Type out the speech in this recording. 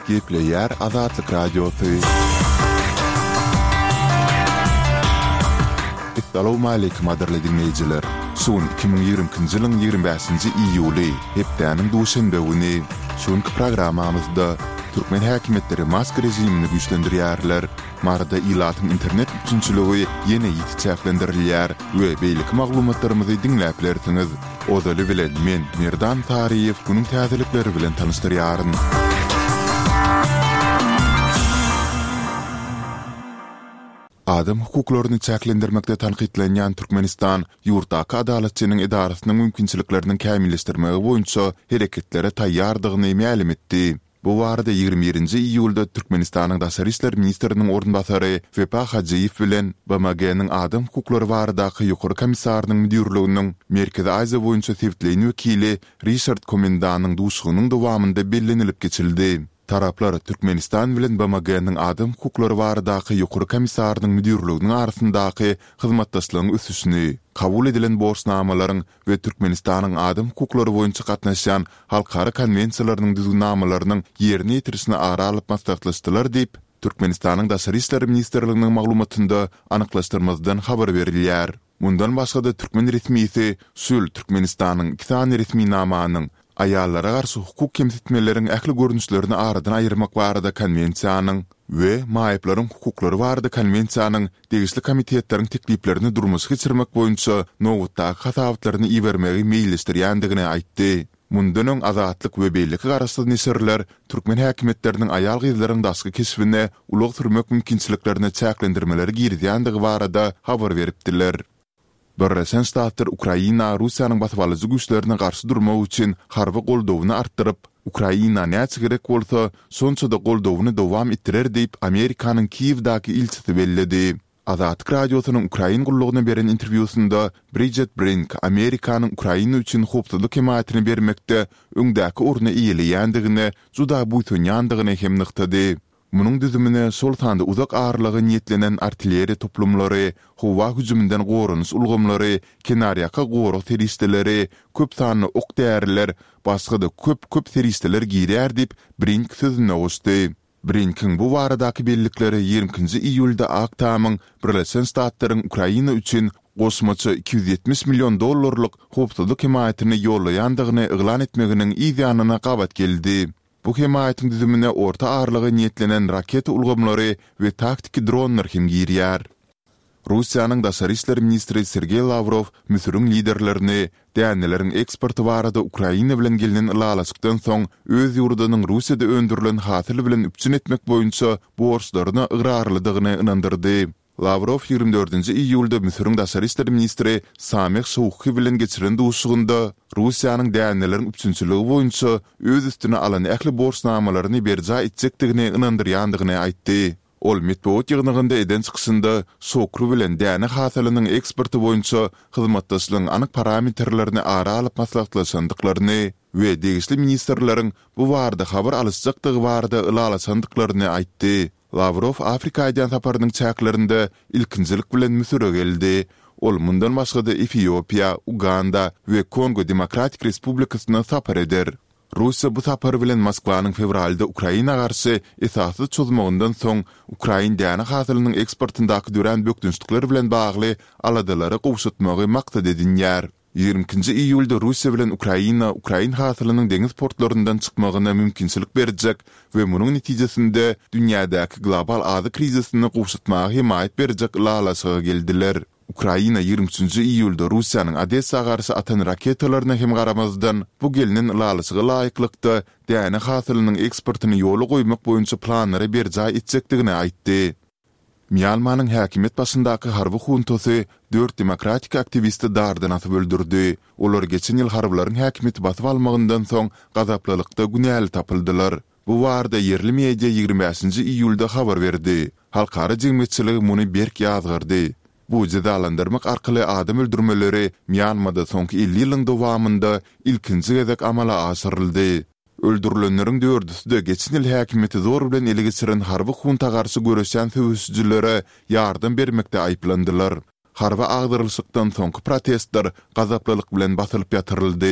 Gepleyer Azatlyk Radiosu. Assalamu alaykum aderli dinleyijiler. Son 2020-nji ýylyň 25-nji iýuly hepdäniň duşanbe güni şonky programamyzda Türkmen häkimetleri mask rejimini güýçlendirýärler. Marada ilatyň internet üçinçiligi ýene ýitçäklendirilýär we beýlik maglumatlarymyzy dinläp bilersiňiz. Ozaly bilen men Merdan Tariýew günüň täzelikleri bilen tanışdyrýaryn. Adam hukuklaryny çäklendirmekde tanqidlenýän Türkmenistan ýurtdaky adaletçiniň idarasynyň mümkinçiliklerini kämilleşdirmegi boýunça hereketlere taýýardygyny ma'lum etdi. Bu barada 21-nji iýulda Türkmenistanyň Daşary işler ministriniň ornbasary Wepa Hajiýew bilen BMG-niň adam hukuklary baradaky ýokary komissarynyň müdürliginiň Merkezi Aziýa boýunça täwitleýän wekili Richard Komendanyň duşugynyň dowamında bellenilip geçildi. Taraplar Türkmenistan bilen BMG-niň adam hukuklary baradaky ýokary komissarynyň müdürliginiň arasyndaky hyzmatdaşlygyň ösüşini, kabul edilen borçnamalaryň we Türkmenistanyň adam hukuklary boýunça gatnaşan halkara konwensiýalarynyň düzgünamalarynyň ýerine ýetirisine ara alyp maslahatlaşdylar diýip Türkmenistanyň Daşary işler ministrliginiň maglumatynda anyklaşdyrmazdan habar berilýär. Mundan başga da Türkmen resmiýeti Sül Türkmenistanyň 2 tane resmi namanyň ayallara garşy hukuk kemsitmeleriň ähli görnüşlerini aradan aýyrmak barada konwensiýanyň we maýyplaryň hukuklary barada konwensiýanyň degişli komitetleriň tekliplerini durmuşa geçirmek boýunça nowutdaky hasawatlaryny iýermegi meýilleşdirýändigini aýtdy. Mundan öň azatlyk we beýleki garaşly neşirler Türkmen häkimetleriniň aýal gyzlaryň daşky kesibine ulug sürmek mümkinçiliklerini çäklendirmeleri girýändigi barada habar beripdiler. Birleşen Ştatlar Ukraina Russiýanyň batwalyjy güýçlerine garşy durmak üçin harby goldawyny artdyryp, Ukraina näçe gerek bolsa, şonça da goldawyny dowam etdirer diýip Amerikanyň Kiýewdaky ilçisi bellidi. Azatlyk radiosynyň Ukraina gullugyna beren interwýusynda Bridget Brink Amerikanyň Ukraina üçin hopsuzlyk himayetini bermekde öňdäki orny iýelýändigini, juda buýsunýandygyny hem nyktady. Munun düzümine sol tanda uzak ağırlığı niyetlenen artilleri toplumları, hova hücumundan gorunus ulgumları, kenariyaka goru teristleri, köp sanlı ok değerler, başka da köp teristeler girýär dip Brink sözüne oşdy. Brink'in bu varadaki bellikleri 20-nji iýulda Aktamyň Birleşen Ştatlaryň Ukraina üçin gosmaçy $270 milyon hopsuzlyk himayetini ýollaýandygyny yglan etmeginiň ýanyna gabat geldi. Bu himayetin düzümine orta ağırlığı niyetlenen raket ulgamları ve taktiki dronlar hem girýär. Russiýanyň Daşary işler ministri Sergey Lavrov Müsürün liderlerini däneleriň eksporty barada Ukraina bilen gelinen ýalaçykdan soň öz ýurdunyň Russiýada öndürilen hasyly bilen üpçün etmek boýunça borçlaryna ıgrarlydygyny ynandyrdy. Lavrov 24-nji iýulda Müsürün Daşary işler ministri Samih Şouhy bilen geçiren duşugynda Russiýanyň däneleriň üçinçiligi boýunça öz üstüne alan ähli borçnamalaryny berja etjekdigini ynandyrýandygyny aýtdy. Ol metbuat ýygnygynda eden çykyşynda Şouhy bilen däne hasylynyň eksporty boýunça hyzmatdaşlygyň anyk parametrlerini ara alyp maslahatlaşandyklaryny we degişli ministrleriň bu barada habar alışjakdygy barada ýalaçandyklaryny aýtdy. Lavrov Afrika ýan saparynyň çäklerinde ilkinjilik bilen Müsür'e geldi. Ol mundan başga da Etiopiýa, Uganda we Kongo Demokratik Respublikasyna sapar eder. Russiýa bu sapar bilen Moskwanyň fevralda Ukraina garşy esasy çözmegininden soň Ukraina däne hasylynyň eksportyndaky dören bökdünçlikler bilen bagly aladylary gowşatmagy maksat edinýär. 20-nji iýulda Russiýa bilen Ukraina hasylynyň deňiz portlaryndan çykmagyna mümkinçilik berjek we munyň netijesinde dünýädäki global azy krizisini gowşatmagy himayet berjek ýalaçyga geldiler. Ukraina 23-nji iýulda Russiýanyň Odessa garşy atan raketalaryna hem garamazdan bu gelinen ýalaçyga laýyklykda däne hasylynyň eksportyny ýoly goýmak boýunça planlary berja etjekdigini aýtdy. Myanmanyň häkimet başyndaky harby huntosy 4 demokratik aktivisti dardan atyp öldürdi. Olar geçen ýyl harbylaryň häkimeti basyp almagyndan soň gazaplylykda günäli tapyldylar. Bu barada yerli media 25-nji iýulda habar berdi. Halkara jemgyýetçiligi muny berk ýazgyrdy. Bu cedalandyrmak arkaly adam öldürmeleri Myanmada soňky 50 ýylyň dowamında ilkinji gezek amala aşyryldy. Öldürülenlerin dördüsü de geçen ýyl häkimeti zor bilen ele geçiren harby hunta garşy görüşen söwüşçilere ýardam bermekde aýplandylar. Harby agdyrylşykdan soňky protestler gazaplylyk bilen basylyp ýatyryldy.